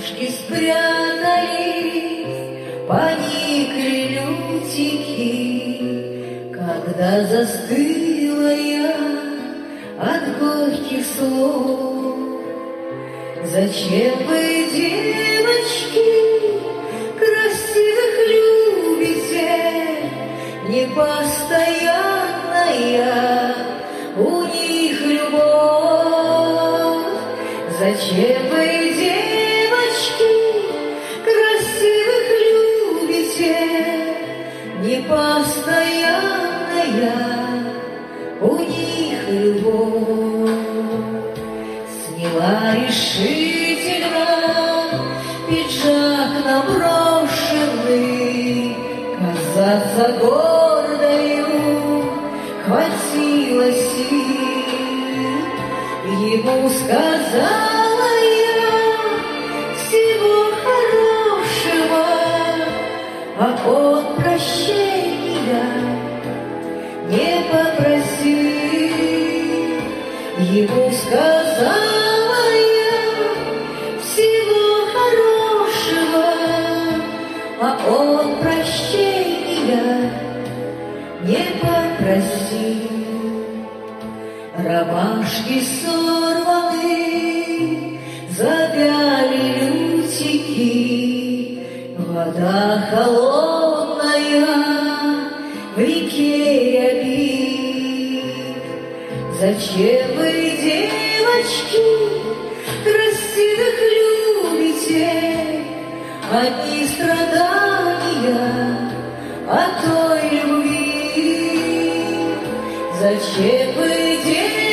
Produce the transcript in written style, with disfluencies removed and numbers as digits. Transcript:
Ромашки спрятались, поникли лютики, когда застыла я от горьких слов. Зачем вы, девочки, красивых любите, непостоянная у них любовь? Зачем вы, девочки, красивых любите, непостоянная у них любовь? Сняла решительно пиджак наброшенный, казаться гордою хватило сил. Ему сказала я всего хорошего, а он прощения не попросил. Ему сказала я всего хорошего, а он прощения не попросил. Ромашки сорваны, завяли лютики, вода холодная в реке рябит. Зачем вы, девочки, красивых любите, одни страдания от той любви? Зачем вы, девочки,